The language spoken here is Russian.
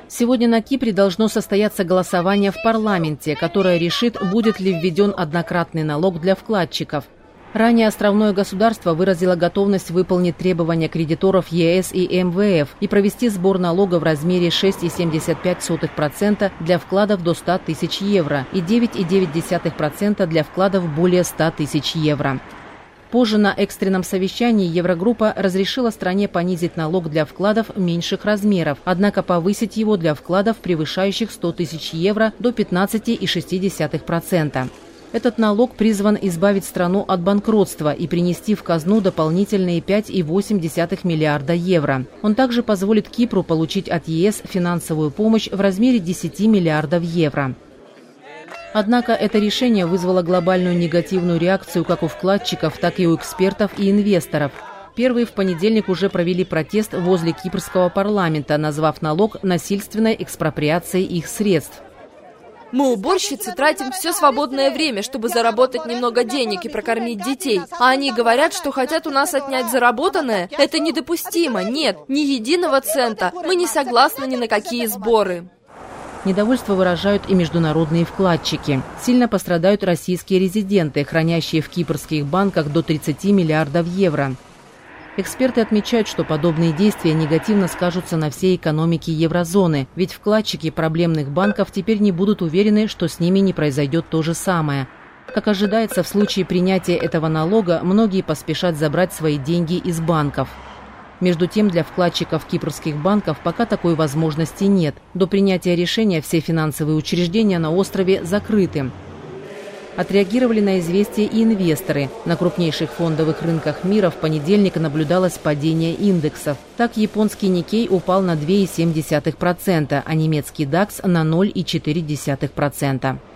Сегодня на Кипре должно состояться голосование в парламенте, которое решит, будет ли введен однократный налог для вкладчиков. Ранее островное государство выразило готовность выполнить требования кредиторов ЕС и МВФ и провести сбор налога в размере 6,75% для вкладов до 100 тысяч евро и 9,9% для вкладов более 100 тысяч евро. Позже на экстренном совещании Еврогруппа разрешила стране понизить налог для вкладов меньших размеров, однако повысить его для вкладов, превышающих 100 тысяч евро, до 15,6%. Этот налог призван избавить страну от банкротства и принести в казну дополнительные 5,8 миллиарда евро. Он также позволит Кипру получить от ЕС финансовую помощь в размере 10 миллиардов евро. Однако это решение вызвало глобальную негативную реакцию как у вкладчиков, так и у экспертов и инвесторов. Первые в понедельник уже провели протест возле кипрского парламента, назвав налог насильственной экспроприацией их средств. Мы, уборщицы, тратим все свободное время, чтобы заработать немного денег и прокормить детей. А они говорят, что хотят у нас отнять заработанное. Это недопустимо. Нет, ни единого цента. Мы не согласны ни на какие сборы. Недовольство выражают и международные вкладчики. Сильно пострадают российские резиденты, хранящие в кипрских банках до 30 миллиардов евро. Эксперты отмечают, что подобные действия негативно скажутся на всей экономике еврозоны, ведь вкладчики проблемных банков теперь не будут уверены, что с ними не произойдет то же самое. Как ожидается, в случае принятия этого налога многие поспешат забрать свои деньги из банков. Между тем, для вкладчиков кипрских банков пока такой возможности нет. До принятия решения все финансовые учреждения на острове закрыты. Отреагировали на известие и инвесторы. На крупнейших фондовых рынках мира в понедельник наблюдалось падение индексов. Так, японский Никей упал на 2,7%, а немецкий DAX на 0,4%.